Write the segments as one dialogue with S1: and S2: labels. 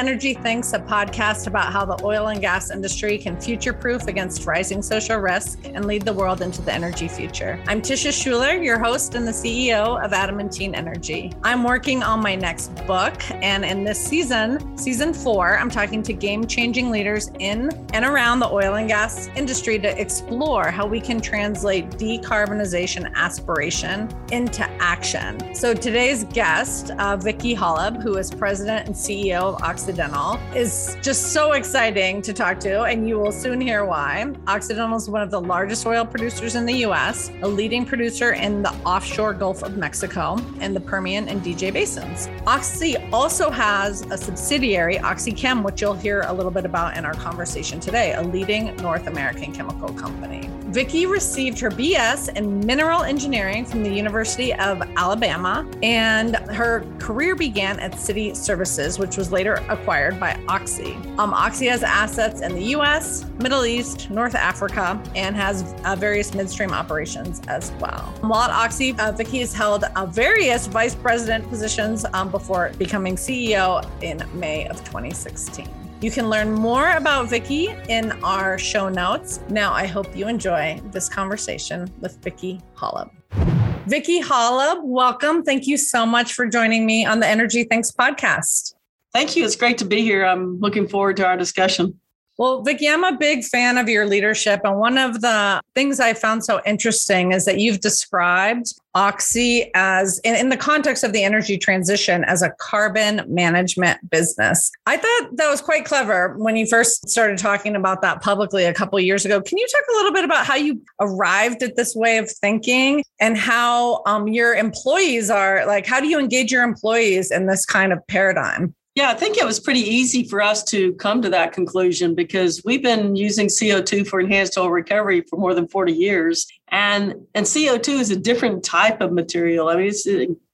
S1: Energy Thinks, a podcast about how the oil and gas industry can future-proof against rising social risk and lead the world into the energy future. I'm Tisha Schuler, your host and the CEO of Adamantine Energy. I'm working on my next book, and in this season 4, I'm talking to game-changing leaders in and around the oil and gas industry to explore how we can translate decarbonization aspiration into action. So today's guest, Vicki Hollub, who is president and CEO of Occidental, is just so exciting to talk to, and you will soon hear why. Occidental is one of the largest oil producers in the U.S., a leading producer in the offshore Gulf of Mexico and the Permian and DJ basins. Oxy also has a subsidiary, OxyChem, which you'll hear a little bit about in our conversation today, a leading North American chemical company. Vicki received her BS in mineral engineering from the University of Alabama, and her career began at City Services, which was later acquired by Oxy. Oxy has assets in the U.S., Middle East, North Africa, and has various midstream operations as well. While at Oxy, Vicki has held various vice president positions before becoming CEO in May of 2016. You can learn more about Vicki in our show notes. Now, I hope you enjoy this conversation with Vicki Hollub. Vicki Hollub, welcome. Thank you so much for joining me on the Energy Thinks podcast.
S2: Thank you. It's great to be here. I'm looking forward to our discussion.
S1: Well, Vicki, I'm a big fan of your leadership. And one of the things I found so interesting is that you've described Oxy as, in the context of the energy transition, as a carbon management business. I thought that was quite clever when you first started talking about that publicly a couple of years ago. Can you talk a little bit about how you arrived at this way of thinking and how your employees are, like, how do you engage your employees in this kind of paradigm?
S2: Yeah, I think it was pretty easy for us to come to that conclusion because we've been using CO2 for enhanced oil recovery for more than 40 years. And CO2 is a different type of material. I mean,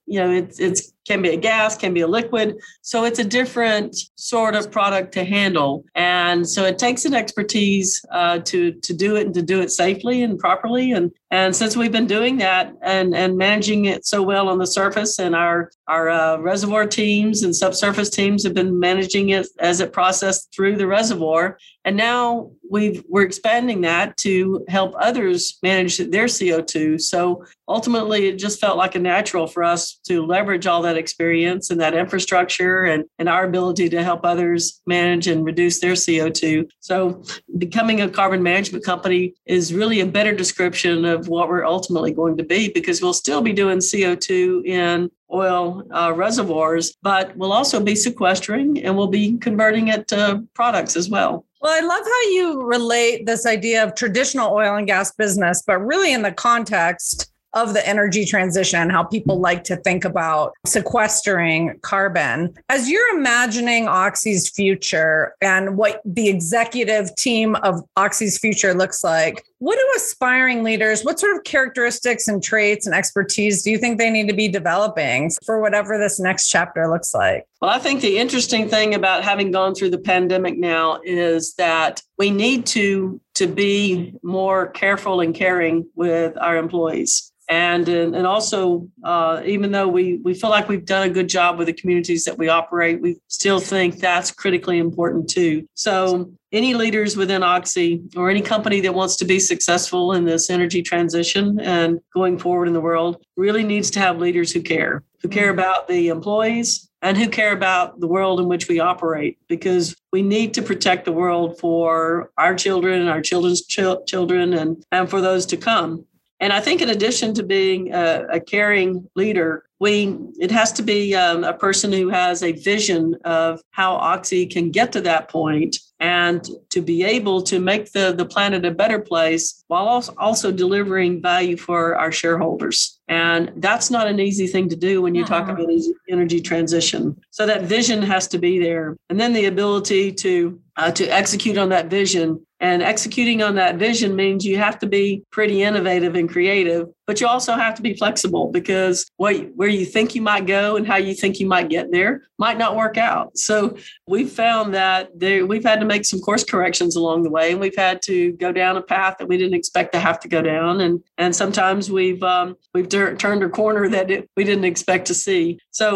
S2: it can be a gas, can be a liquid. So it's a different sort of product to handle. And so it takes an expertise to do it and to do it safely and properly. And since we've been doing that and managing it so well on the surface, and our reservoir teams and subsurface teams have been managing it as it processed through the reservoir. And now we're expanding that to help others manage their CO2. So ultimately, it just felt like a natural for us to leverage all that experience and that infrastructure and our ability to help others manage and reduce their CO2. So becoming a carbon management company is really a better description of what we're ultimately going to be, because we'll still be doing CO2 in oil reservoirs, but we'll also be sequestering and we'll be converting it to products as well.
S1: Well, I love how you relate this idea of traditional oil and gas business, but really in the context of the energy transition, how people like to think about sequestering carbon. As you're imagining Oxy's future and what the executive team of Oxy's future looks like, what do aspiring leaders, what sort of characteristics and traits and expertise do you think they need to be developing for whatever this next chapter looks like?
S2: Well, I think the interesting thing about having gone through the pandemic now is that we need to be more careful and caring with our employees. And also, even though we feel like we've done a good job with the communities that we operate, we still think that's critically important too. So any leaders within Oxy or any company that wants to be successful in this energy transition and going forward in the world really needs to have leaders who care about the employees and who care about the world in which we operate, because we need to protect the world for our children and our children's children and for those to come. And I think in addition to being a caring leader, it has to be a person who has a vision of how Oxy can get to that point and to be able to make the planet a better place while also delivering value for our shareholders. And that's not an easy thing to do when you talk about energy transition. So that vision has to be there. And then the ability to execute on that vision. And executing on that vision means you have to be pretty innovative and creative, but you also have to be flexible, because where you think you might go and how you think you might get there might not work out. So we've found that we've had to make some course corrections along the way, and we've had to go down a path that we didn't expect to have to go down. And sometimes we've turned a corner that we didn't expect to see. So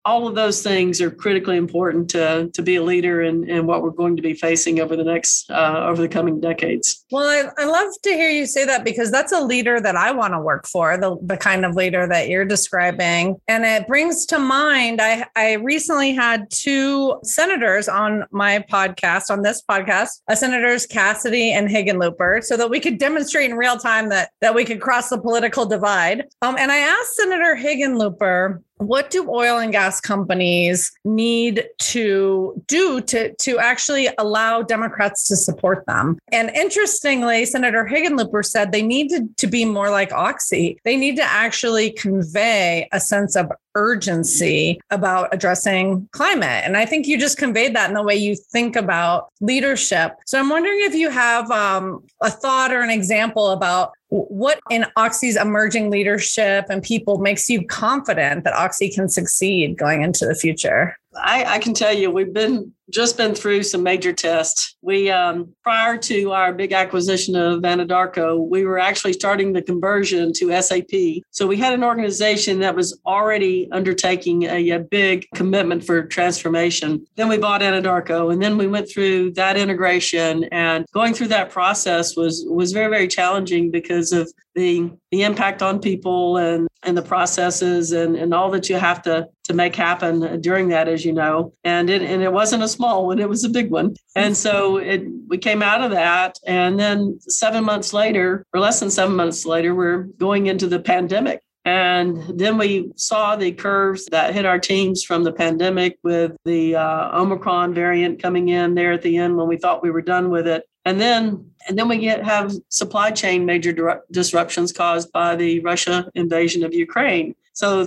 S2: all of those things are critically important to be a leader in what we're going to be facing over the coming decades.
S1: Well, I love to hear you say that, because that's a leader that I want to work for, the kind of leader that you're describing. And it brings to mind, I recently had two senators on this podcast, Senators Cassidy and Hickenlooper, so that we could demonstrate in real time that we could cross the political divide. And I asked Senator Hickenlooper, what do oil and gas companies need to do to actually allow Democrats to support them? And interestingly, Senator Hickenlooper said they need to be more like Oxy. They need to actually convey a sense of urgency about addressing climate. And I think you just conveyed that in the way you think about leadership. So I'm wondering if you have a thought or an example about what in Oxy's emerging leadership and people makes you confident that Oxy can succeed going into the future.
S2: I can tell you, we've just been through some major tests. We, prior to our big acquisition of Anadarko, we were actually starting the conversion to SAP. So we had an organization that was already undertaking a big commitment for transformation. Then we bought Anadarko, and then we went through that integration. And going through that process was very, very challenging because of the impact on people and the processes and all that you have to make happen during that, as you know. And it wasn't a small one, it was a big one. And so we came out of that. And then 7 months later, or less than 7 months later, we're going into the pandemic. And then we saw the curves that hit our teams from the pandemic with the Omicron variant coming in there at the end when we thought we were done with it. And then we have supply chain major disruptions caused by the Russia invasion of Ukraine. So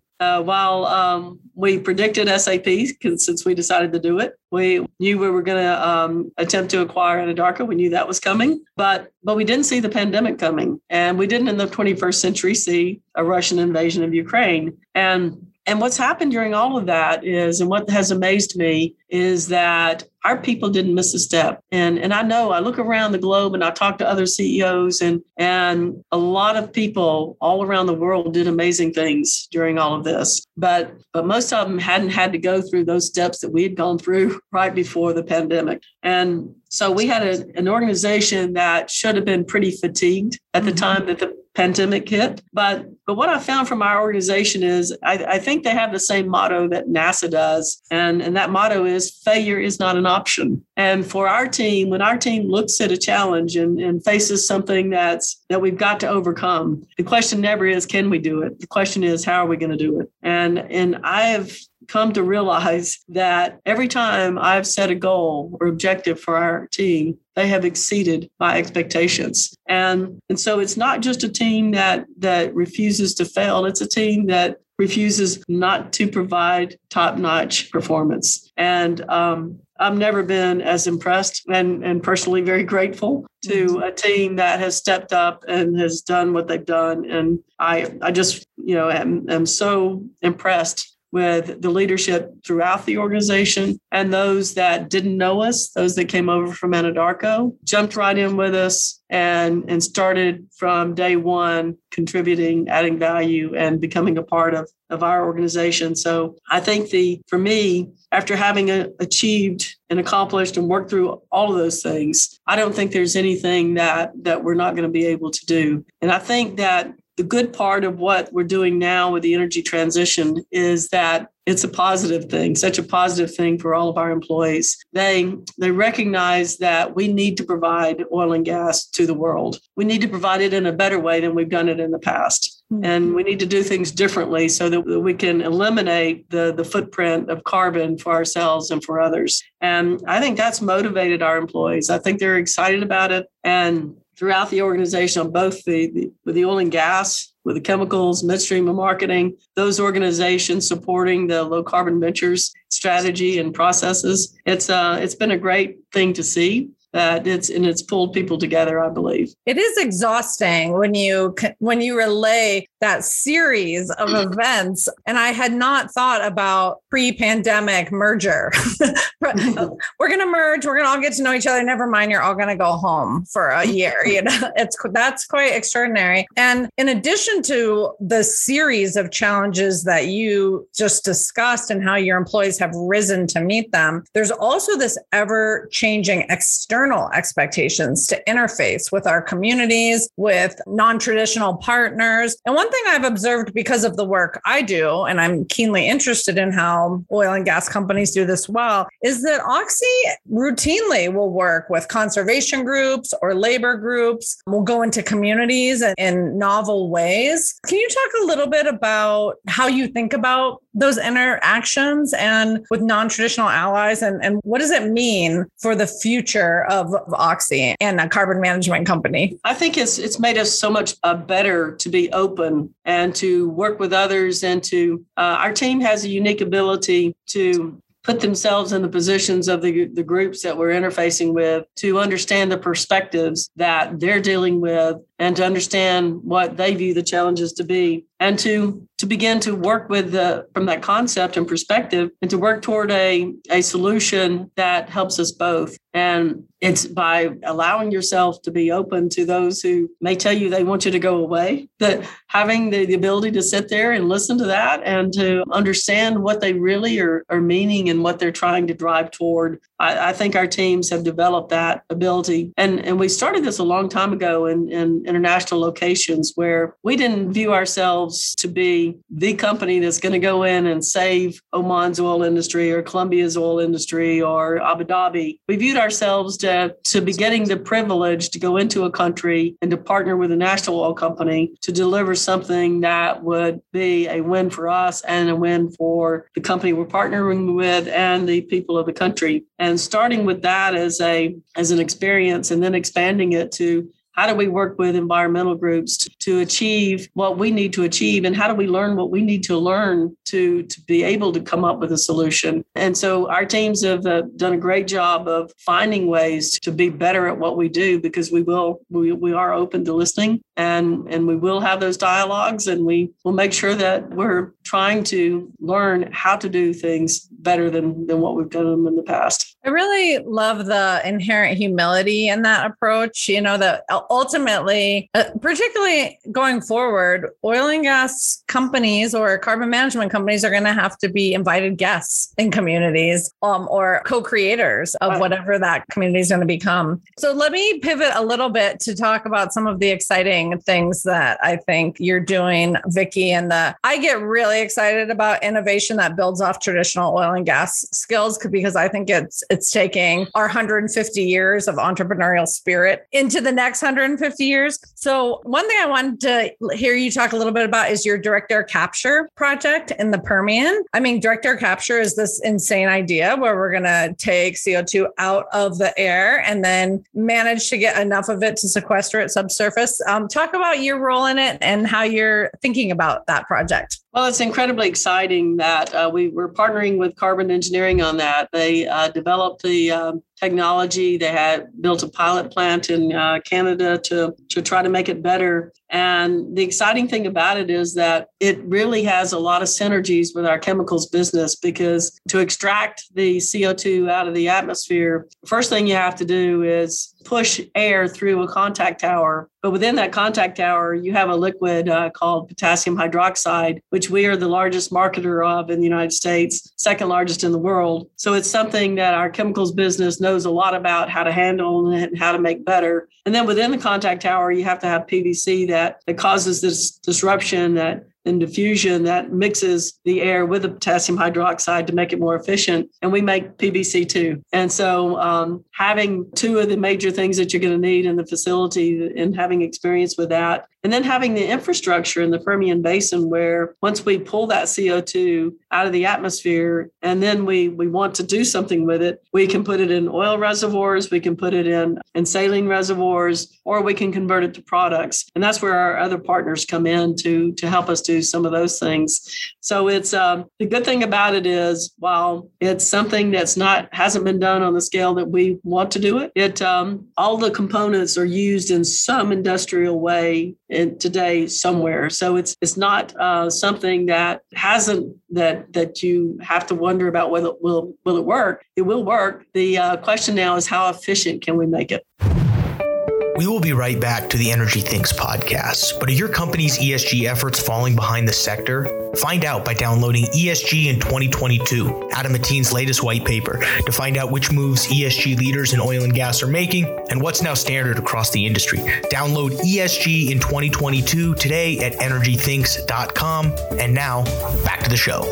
S2: while we predicted SAP, since we decided to do it, we knew we were going to attempt to acquire Anadarko. We knew that was coming, but we didn't see the pandemic coming, and we didn't in the 21st century see a Russian invasion of Ukraine. And what's happened during all of that is, and what has amazed me is that our people didn't miss a step. And I know I look around the globe and I talk to other CEOs and a lot of people all around the world did amazing things during all of this. But most of them hadn't had to go through those steps that we had gone through right before the pandemic. And so we had an organization that should have been pretty fatigued at the time that the pandemic hit. But what I found from our organization is I think they have the same motto that NASA does. And that motto is failure is not an option. And for our team, when our team looks at a challenge and faces something that we've got to overcome, the question never is, can we do it? The question is, how are we going to do it? And I have come to realize that every time I've set a goal or objective for our team, they have exceeded my expectations. And so it's not just a team that refuses to fail. It's a team that refuses not to provide top-notch performance. And I've never been as impressed and personally very grateful to a team that has stepped up and has done what they've done. And I just, am so impressed with the leadership throughout the organization, and those that didn't know us, those that came over from Anadarko, jumped right in with us and started from day one contributing, adding value, and becoming a part of our organization. So I think for me, after having achieved and accomplished and worked through all of those things, I don't think there's anything that we're not going to be able to do. And I think that the good part of what we're doing now with the energy transition is that it's a positive thing, such a positive thing for all of our employees. They recognize that we need to provide oil and gas to the world. We need to provide it in a better way than we've done it in the past. And we need to do things differently so that we can eliminate the footprint of carbon for ourselves and for others. And I think that's motivated our employees. I think they're excited about it. And throughout the organization, on both with the oil and gas, with the chemicals, midstream and marketing, those organizations supporting the low carbon ventures strategy and processes. It's been a great thing to see. It's pulled people together, I believe.
S1: It is exhausting when you relay that series of events. And I had not thought about pre-pandemic merger. We're going to merge. We're going to all get to know each other. Never mind, you're all going to go home for a year. That's quite extraordinary. And in addition to the series of challenges that you just discussed and how your employees have risen to meet them, there's also this ever-changing external expectations to interface with our communities, with non-traditional partners. And one thing I've observed because of the work I do, and I'm keenly interested in how oil and gas companies do this well, is that Oxy routinely will work with conservation groups or labor groups. We'll go into communities in novel ways. Can you talk a little bit about how you think about those interactions and with non-traditional allies, and what does it mean for the future of Oxy and a carbon management company?
S2: I think it's made us so much better to be open and to work with others, and to our team has a unique ability to put themselves in the positions of the groups that we're interfacing with, to understand the perspectives that they're dealing with, and to understand what they view the challenges to be, and to begin to work with from that concept and perspective, and to work toward a solution that helps us both. And it's by allowing yourself to be open to those who may tell you they want you to go away, that having the ability to sit there and listen to that and to understand what they really are meaning and what they're trying to drive toward. I think our teams have developed that ability. And we started this a long time ago in international locations, where we didn't view ourselves to be the company that's going to go in and save Oman's oil industry or Colombia's oil industry or Abu Dhabi. We viewed ourselves to be getting the privilege to go into a country and to partner with a national oil company to deliver something that would be a win for us and a win for the company we're partnering with and the people of the country. And starting with that as an experience, and then expanding it to how do we work with environmental groups to achieve what we need to achieve? And how do we learn what we need to learn to be able to come up with a solution? And so our teams have done a great job of finding ways to be better at what we do, because we are open to listening, and we will have those dialogues, and we will make sure that we're trying to learn how to do things better than what we've done them in the past.
S1: I really love the inherent humility in that approach. That ultimately, particularly going forward, oil and gas companies or carbon management companies are going to have to be invited guests in communities, or co-creators of whatever that community is going to become. So let me pivot a little bit to talk about some of the exciting things that I think you're doing, Vicki. And I get really excited about innovation that builds off traditional oil and gas skills, because I think it's taking our 150 years of entrepreneurial spirit into the next 150 years. So one thing I wanted to hear you talk a little bit about is your direct air capture project in the Permian. I mean, direct air capture is this insane idea where we're going to take CO2 out of the air and then manage to get enough of it to sequester it subsurface. Talk about your role in it and how you're thinking about that project.
S2: Well, it's incredibly exciting that we're partnering with Carbon Engineering on that. They developed the technology. They had built a pilot plant in Canada to try to make it better. And the exciting thing about it is that it really has a lot of synergies with our chemicals business, because to extract the CO2 out of the atmosphere, the first thing you have to do is push air through a contact tower. But within that contact tower, you have a liquid called potassium hydroxide, which we are the largest marketer of in the United States, second largest in the world. So it's something that our chemicals business knows a lot about how to handle and how to make better. And then within the contact tower, you have to have PVC that causes this disruption and diffusion that mixes the air with the potassium hydroxide to make it more efficient. And we make PVC too. And so having two of the major things that you're going to need in the facility and having experience with that, and then having the infrastructure in the Permian Basin where once we pull that CO2 out of the atmosphere and then we want to do something with it, we can put it in oil reservoirs, we can put it in saline reservoirs, or we can convert it to products. And that's where our other partners come in to help us do do some of those things. So it's the good thing about it is, while it's something hasn't been done on the scale that we want to do it, all the components are used in some industrial way today somewhere. So it's not something that you have to wonder about whether will it work. It will work. The question now is, how efficient can we make it?
S3: We will be right back to the Energy Thinks podcast. But are your company's ESG efforts falling behind the sector? Find out by downloading ESG in 2022, Adamanteen's latest white paper, to find out which moves ESG leaders in oil and gas are making and what's now standard across the industry. Download ESG in 2022 today at energythinks.com. And now, back to the show.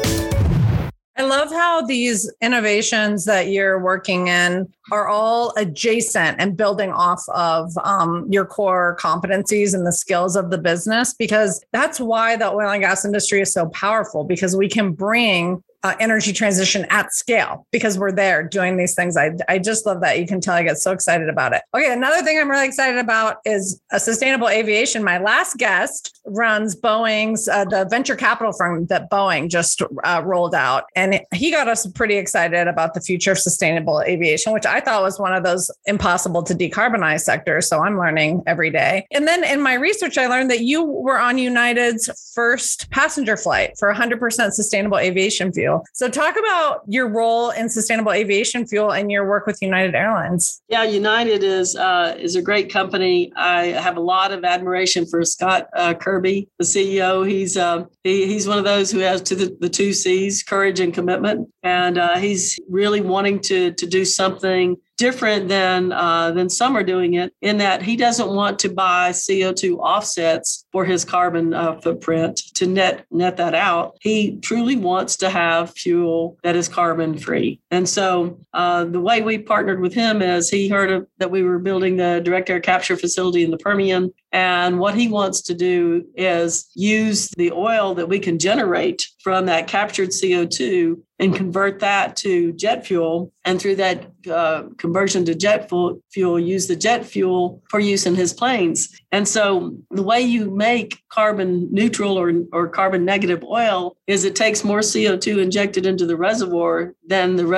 S1: I love how these innovations that you're working in are all adjacent and building off of your core competencies and the skills of the business, because that's why the oil and gas industry is so powerful, because we can bring energy transition at scale because we're there doing these things. I just love that. You can tell I get so excited about it. Okay, another thing I'm really excited about is sustainable aviation. My last guest runs Boeing's, the venture capital firm that Boeing just rolled out. And he got us pretty excited about the future of sustainable aviation, which I thought was one of those impossible to decarbonize sectors. So I'm learning every day. And then in my research, I learned that you were on United's first passenger flight for 100% sustainable aviation fuel. So talk about your role in sustainable aviation fuel and your work with United Airlines.
S2: Yeah, United is a great company. I have a lot of admiration for Scott Kirby, the CEO. He's one of those who has the two C's, courage and commitment. And he's really wanting to do something different than some are doing it, in that he doesn't want to buy CO2 offsets for his carbon footprint to net that out. He truly wants to have fuel that is carbon free. And so the way we partnered with him is, he heard that we were building the direct air capture facility in the Permian. And what he wants to do is use the oil that we can generate from that captured CO2 and convert that to jet fuel. And through that conversion to jet fuel, use the jet fuel for use in his planes. And so the way you make carbon neutral or carbon negative oil is, it takes more CO2 injected into the reservoir than the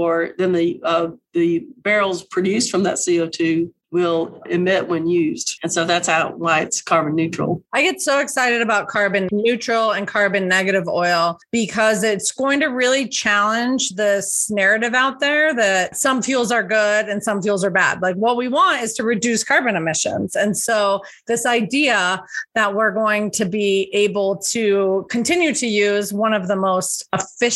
S2: barrels produced from that CO2 will emit when used. And so that's why it's carbon neutral.
S1: I get so excited about carbon neutral and carbon negative oil, because it's going to really challenge this narrative out there that some fuels are good and some fuels are bad. Like, what we want is to reduce carbon emissions. And so this idea that we're going to be able to continue to use one of the most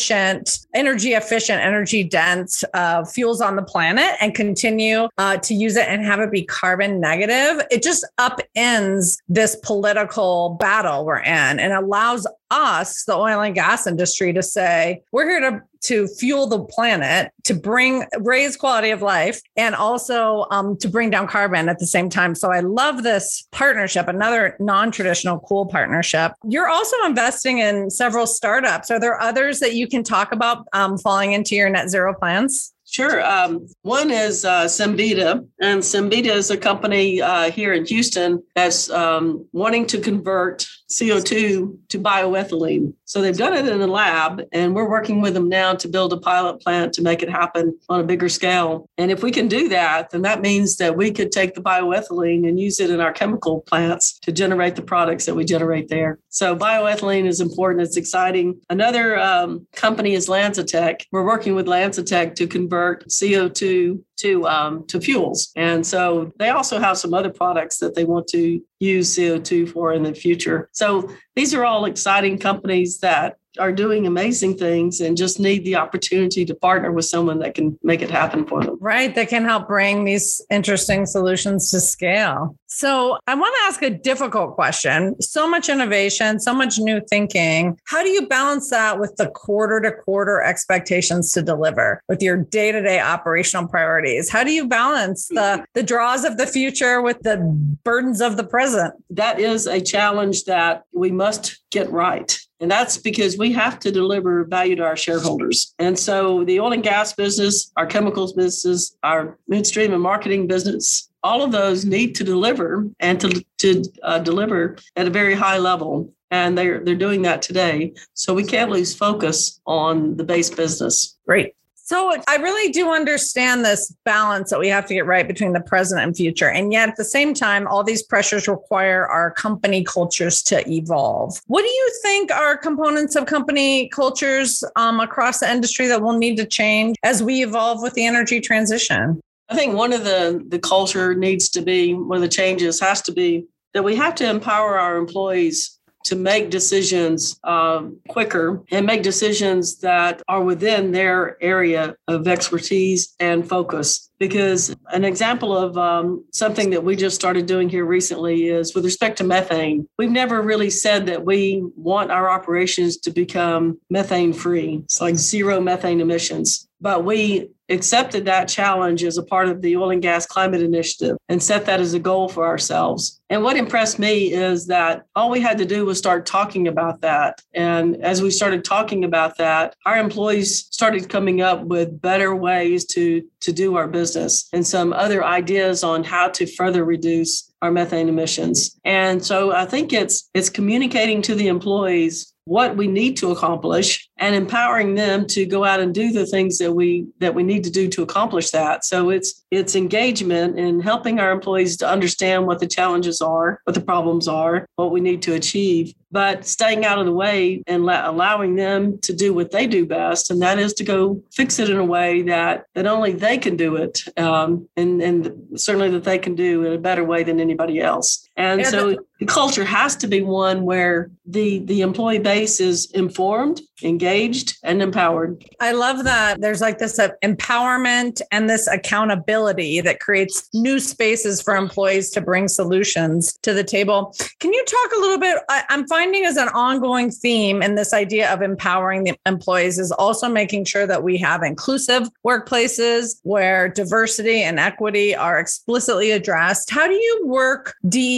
S1: energy dense fuels on the planet and continue to use it and have it be carbon negative, it just upends this political battle we're in, and allows us, the oil and gas industry, to say, we're here to fuel the planet, to raise quality of life, and also to bring down carbon at the same time. So I love this partnership, another non-traditional cool partnership. You're also investing in several startups. Are there others that you can talk about falling into your net zero plans?
S2: Sure. One is Cemvita, and Cemvita is a company here in Houston that's wanting to convert CO2 to bioethylene. So they've done it in a lab, and we're working with them now to build a pilot plant to make it happen on a bigger scale. And if we can do that, then that means that we could take the bioethylene and use it in our chemical plants to generate the products that we generate there. So bioethylene is important. It's exciting. Another company is LanzaTech. We're working with LanzaTech to convert CO2 to fuels. And so they also have some other products that they want to use CO2 for in the future. So these are all exciting companies that are doing amazing things and just need the opportunity to partner with someone that can make it happen for them.
S1: Right. That can help bring these interesting solutions to scale. So I want to ask a difficult question. So much innovation, so much new thinking. How do you balance that with the quarter to quarter expectations to deliver with your day-to-day operational priorities? How do you balance the draws of the future with the burdens of the present?
S2: That is a challenge that we must get right. And that's because we have to deliver value to our shareholders. And so the oil and gas business, our chemicals business, our midstream and marketing business, all of those need to deliver and to deliver at a very high level. And they're doing that today. So we can't lose focus on the base business.
S1: Great. So I really do understand this balance that we have to get right between the present and future. And yet at the same time, all these pressures require our company cultures to evolve. What do you think are components of company cultures across the industry that will need to change as we evolve with the energy transition?
S2: I think one of the culture needs to be, one of the changes has to be that we have to empower our employees to make decisions quicker and make decisions that are within their area of expertise and focus. Because an example of something that we just started doing here recently is with respect to methane. We've never really said that we want our operations to become methane free. It's like zero methane emissions. But we accepted that challenge as a part of the Oil and Gas Climate Initiative and set that as a goal for ourselves. And what impressed me is that all we had to do was start talking about that. And as we started talking about that, our employees started coming up with better ways to do our business and some other ideas on how to further reduce our methane emissions. And so I think it's communicating to the employees what we need to accomplish and empowering them to go out and do the things that we need to do to accomplish that. So it's engagement in helping our employees to understand what the challenges are, what the problems are, what we need to achieve, but staying out of the way and allowing them to do what they do best. And that is to go fix it in a way that only they can do it. And certainly that they can do in a better way than anybody else. And so the culture has to be one where the employee base is informed, engaged, and empowered.
S1: I love that there's like this empowerment and this accountability that creates new spaces for employees to bring solutions to the table. Can you talk a little bit? I'm finding as an ongoing theme in this idea of empowering the employees is also making sure that we have inclusive workplaces where diversity and equity are explicitly addressed. How do you work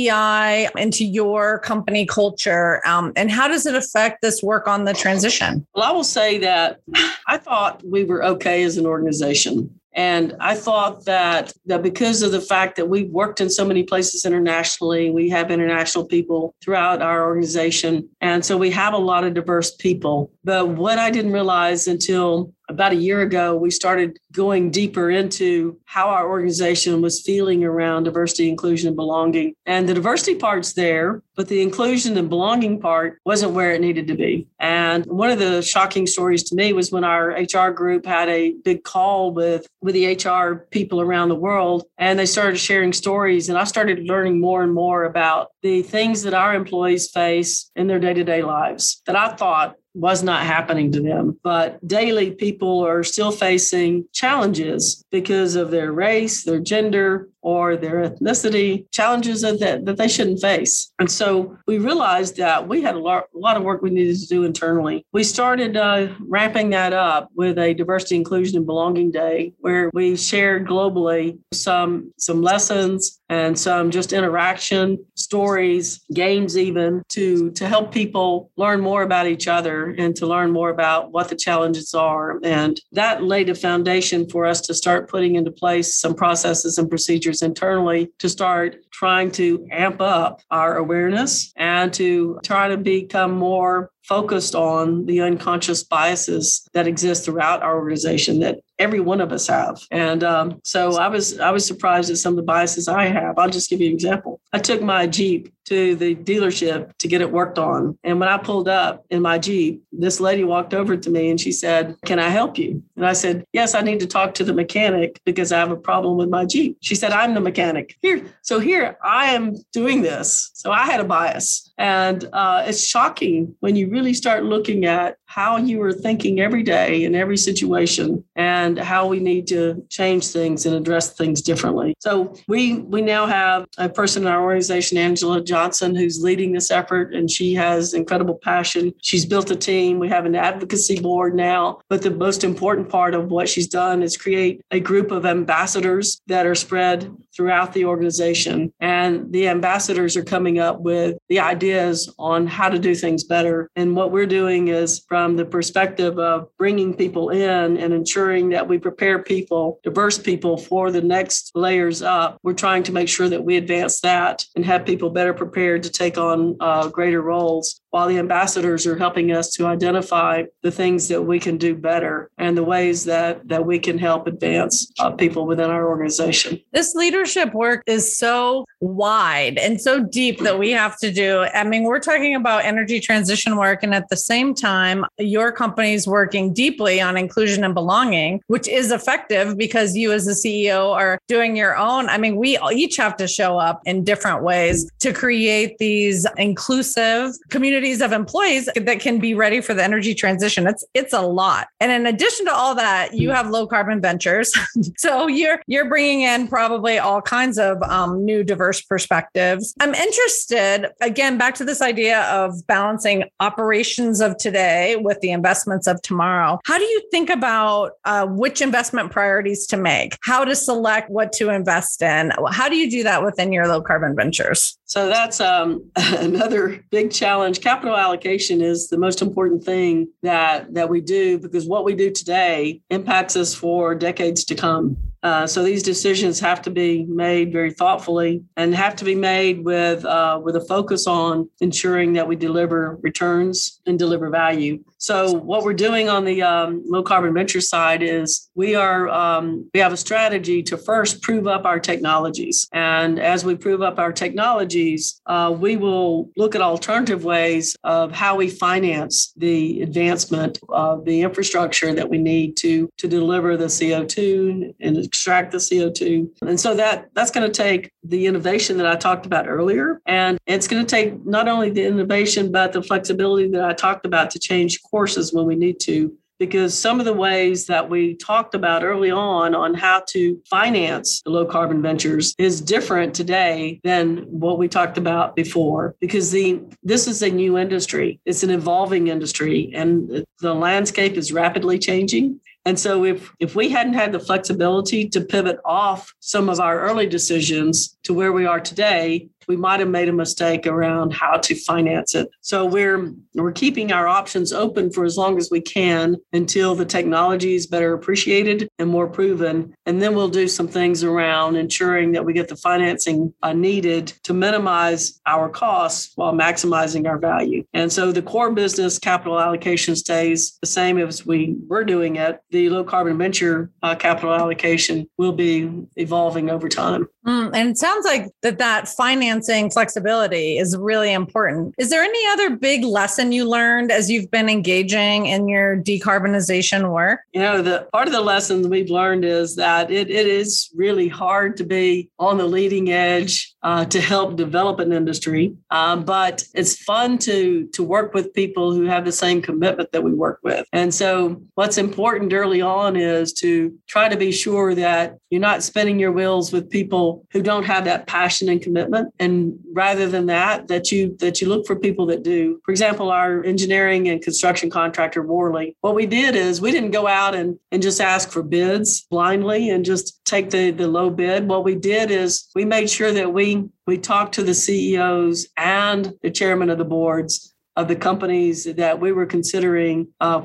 S1: DEI into your company culture? And how does it affect this work on the transition?
S2: Well, I will say that I thought we were okay as an organization. And I thought that because of the fact that we've worked in so many places internationally, we have international people throughout our organization. And so we have a lot of diverse people. But what I didn't realize until about a year ago, we started going deeper into how our organization was feeling around diversity, inclusion, and belonging. And the diversity part's there, but the inclusion and belonging part wasn't where it needed to be. And one of the shocking stories to me was when our HR group had a big call with the HR people around the world, and they started sharing stories. And I started learning more and more about the things that our employees face in their day-to-day lives that I thought was not happening to them. But daily, people are still facing challenges because of their race, their gender, or their ethnicity, challenges that they shouldn't face. And so we realized that we had a lot of work we needed to do internally. We started ramping that up with a Diversity, Inclusion, and Belonging Day, where we shared globally some lessons and some just interaction, stories, games even, to help people learn more about each other and to learn more about what the challenges are. And that laid a foundation for us to start putting into place some processes and procedures internally to start trying to amp up our awareness and to try to become more focused on the unconscious biases that exist throughout our organization that every one of us have. And so I was surprised at some of the biases I have. I'll just give you an example. I took my Jeep to the dealership to get it worked on. And when I pulled up in my Jeep, this lady walked over to me and she said, "Can I help you?" And I said, "Yes, I need to talk to the mechanic because I have a problem with my Jeep." She said, "I'm the mechanic." Here I am doing this. So I had a bias. And it's shocking when you really start looking at how you are thinking every day in every situation and how we need to change things and address things differently. So we now have a person in our organization, Angela Johnson, who's leading this effort, and she has incredible passion. She's built a team. We have an advocacy board now, but the most important part of what she's done is create a group of ambassadors that are spread throughout the organization. And the ambassadors are coming up with the ideas on how to do things better. And what we're doing is from the perspective of bringing people in and ensuring that we prepare people, diverse people for the next layers up. We're trying to make sure that we advance that and have people better prepared to take on greater roles, while the ambassadors are helping us to identify the things that we can do better and the ways that we can help advance people within our organization.
S1: This leadership work is so wide and so deep that we have to do. I mean, we're talking about energy transition work, and at the same time, your company's working deeply on inclusion and belonging, which is effective because you as the CEO are doing your own. I mean, we each have to show up in different ways to create these inclusive communities of employees that can be ready for the energy transition. It's a lot. And in addition to all that, you have Low Carbon Ventures. So you're bringing in probably all kinds of new diverse perspectives. I'm interested, again, back to this idea of balancing operations of today with the investments of tomorrow. How do you think about which investment priorities to make, how to select what to invest in? How do you do that within your Low Carbon Ventures?
S2: So that's another big challenge. Capital allocation is the most important thing that we do, because what we do today impacts us for decades to come. So these decisions have to be made very thoughtfully and have to be made with a focus on ensuring that we deliver returns and deliver value. So what we're doing on the Low Carbon Venture side is we have a strategy to first prove up our technologies. And as we prove up our technologies, we will look at alternative ways of how we finance the advancement of the infrastructure that we need to deliver the CO2 and extract the CO2. And so that's going to take the innovation that I talked about earlier. And it's going to take not only the innovation, but the flexibility that I talked about to change courses when we need to. Because some of the ways that we talked about early on how to finance the Low Carbon Ventures is different today than what we talked about before. Because this is a new industry. It's an evolving industry, and the landscape is rapidly changing. And so if we hadn't had the flexibility to pivot off some of our early decisions to where we are today, we might have made a mistake around how to finance it. So we're keeping our options open for as long as we can until the technology is better appreciated and more proven. And then we'll do some things around ensuring that we get the financing needed to minimize our costs while maximizing our value. And so the core business capital allocation stays the same as we were doing it. The Low Carbon Venture capital allocation will be evolving over time.
S1: And it sounds like that financing flexibility is really important. Is there any other big lesson you learned as you've been engaging in your decarbonization work?
S2: The part of the lesson we've learned is that it is really hard to be on the leading edge to help develop an industry. But it's fun to work with people who have the same commitment that we work with. And so what's important early on is to try to be sure that you're not spinning your wheels with people who don't have that passion and commitment. And rather than that you look for people that do. For example, our engineering and construction contractor, Worley, what we did is we didn't go out and just ask for bids blindly and just take the low bid. What we did is we made sure that we talked to the CEOs and the chairman of the boards of the companies that we were considering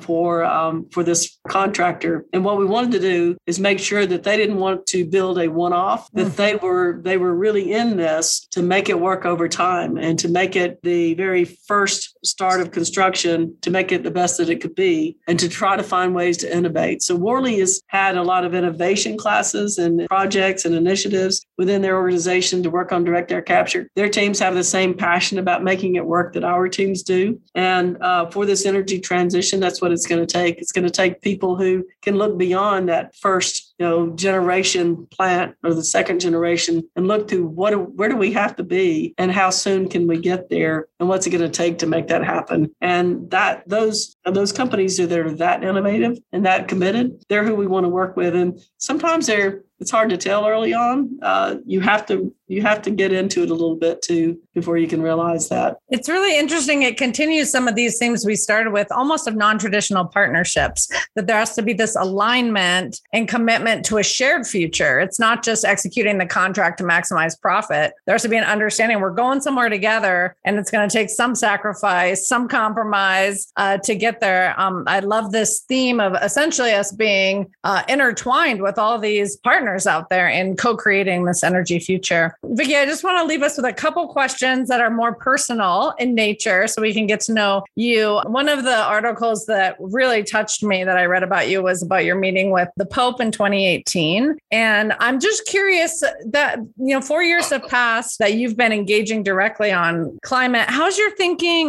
S2: for this contractor. And what we wanted to do is make sure that they didn't want to build a one-off, that they were really in this to make it work over time and to make it the very first start of construction, to make it the best that it could be, and to try to find ways to innovate. So Worley has had a lot of innovation classes and projects and initiatives within their organization to work on direct air capture. Their teams have the same passion about making it work that our teams do. And for this energy transition, that's what it's going to take. It's going to take people who can look beyond that first generation plant or the second generation and look to where do we have to be and how soon can we get there and what's it going to take to make that happen. And that those companies that are that innovative and that committed, they're who we want to work with. And sometimes they're it's hard to tell early on. You have to get into it a little bit too before you can realize that.
S1: It's really interesting. It continues some of these things we started with, almost of non-traditional partnerships, that there has to be this alignment and commitment to a shared future. It's not just executing the contract to maximize profit. There has to be an understanding we're going somewhere together, and it's going to take some sacrifice, some compromise to get there. I love this theme of essentially us being intertwined with all these partners out there in co-creating this energy future. Vicki, I just want to leave us with a couple questions that are more personal in nature so we can get to know you. One of the articles that really touched me that I read about you was about your meeting with the Pope in 2018. And I'm just curious that, 4 years have passed that you've been engaging directly on climate. How's your thinking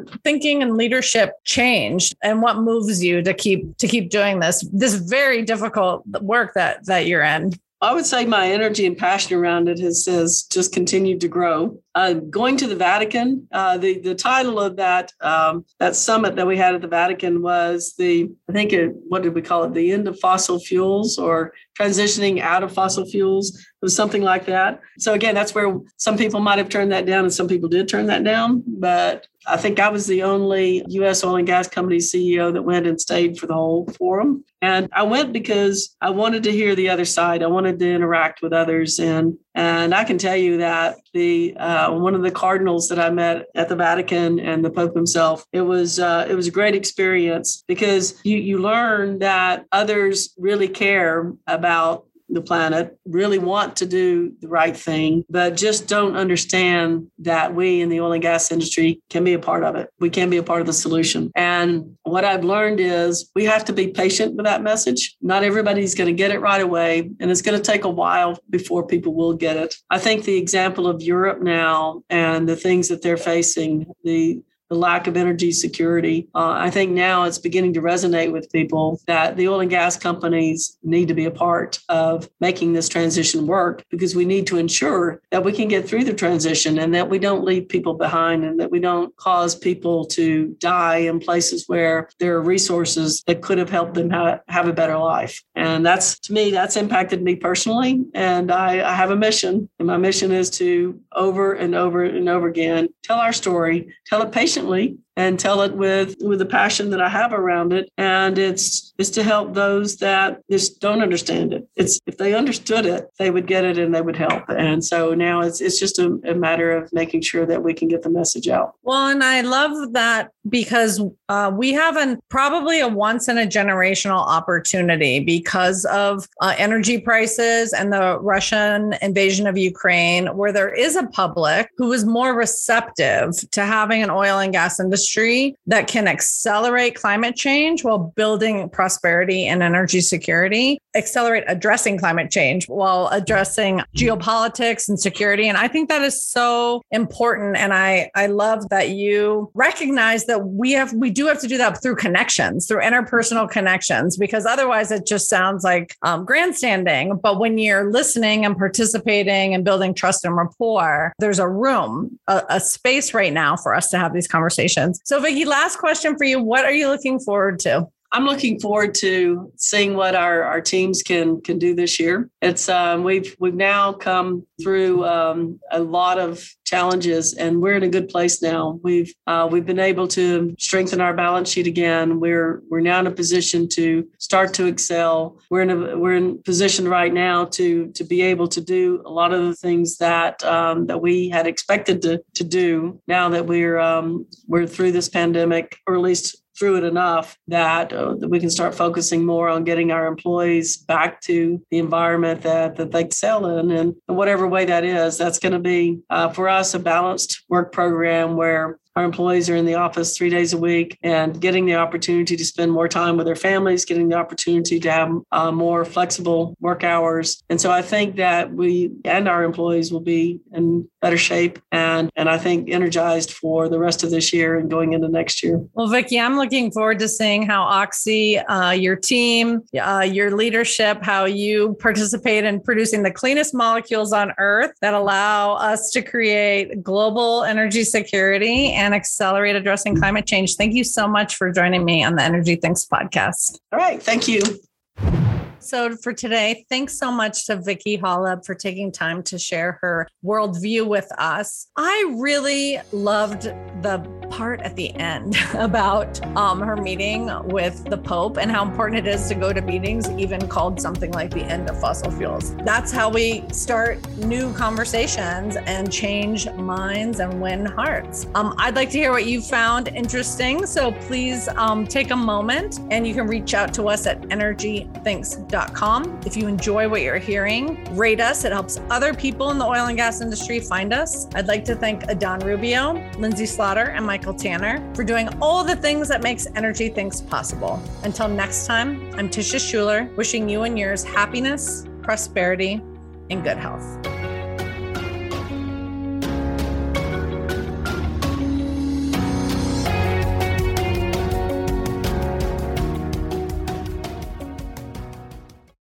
S1: and leadership changed, and what moves you to keep doing this very difficult work that you're in?
S2: I would say my energy and passion around it has just continued to grow. Going to the Vatican, the title of that summit that we had at the Vatican was what did we call it? The end of fossil fuels, or transitioning out of fossil fuels. It was something like that. So again, that's where some people might have turned that down, and some people did turn that down. But I think I was the only U.S. oil and gas company CEO that went and stayed for the whole forum. And I went because I wanted to hear the other side. I wanted to interact with others. And I can tell you that one of the cardinals that I met at the Vatican and the Pope himself, it was a great experience, because you learn that others really care about the planet, really want to do the right thing, but just don't understand that we in the oil and gas industry can be a part of it. We can be a part of the solution. And what I've learned is we have to be patient with that message. Not everybody's going to get it right away, and it's going to take a while before people will get it. I think the example of Europe now and the things that they're facing, the lack of energy security. I think now it's beginning to resonate with people that the oil and gas companies need to be a part of making this transition work, because we need to ensure that we can get through the transition and that we don't leave people behind, and that we don't cause people to die in places where there are resources that could have helped them have a better life. And that's impacted me personally. And I have a mission, and my mission is to over and over and over again tell our story, tell it patiently, and tell it with the passion that I have around it. And it's to help those that just don't understand it. If they understood it, they would get it and they would help. And so now it's just a matter of making sure that we can get the message out.
S1: Well, and I love that, because we have probably a once in a generational opportunity because of energy prices and the Russian invasion of Ukraine, where there is a public who is more receptive to having an oil and gas industry that can accelerate climate change while building prosperity and energy security, accelerate addressing climate change while addressing geopolitics and security. And I think that is so important. And I love that you recognize that we do have to do that through connections, through interpersonal connections, because otherwise it just sounds like grandstanding. But when you're listening and participating and building trust and rapport, there's a room, a space right now for us to have these conversations. So Vicki, last question for you. What are you looking forward to?
S2: I'm looking forward to seeing what our teams can do this year. It's we've now come through a lot of challenges, and we're in a good place now. We've been able to strengthen our balance sheet again. We're now in a position to start to excel. We're in position right now to be able to do a lot of the things that we had expected to do. Now that we're through this pandemic, or at least through it enough that we can start focusing more on getting our employees back to the environment that they excel in. And in whatever way that is, that's going to be, for us, a balanced work program where our employees are in the office 3 days a week and getting the opportunity to spend more time with their families, getting the opportunity to have more flexible work hours. And so I think that we and our employees will be in better shape and I think energized for the rest of this year and going into next year.
S1: Well, Vicki, I'm looking forward to seeing how Oxy, your team, your leadership, how you participate in producing the cleanest molecules on Earth that allow us to create global energy security and accelerate addressing climate change. Thank you so much for joining me on the Energy Thinks podcast.
S2: All right. Thank you.
S1: episode for today. Thanks so much to Vicki Holleb for taking time to share her worldview with us. I really loved the part at the end about her meeting with the Pope and how important it is to go to meetings, even called something like the end of fossil fuels. That's how we start new conversations and change minds and win hearts. I'd like to hear what you found interesting. So please take a moment and you can reach out to us at energythinks.com. If you enjoy what you're hearing, rate us. It helps other people in the oil and gas industry find us. I'd like to thank Adon Rubio, Lindsay Slaughter, and Michael Tanner for doing all the things that makes Energy Thinks possible. Until next time, I'm Tisha Schuler, wishing you and yours happiness, prosperity, and good health.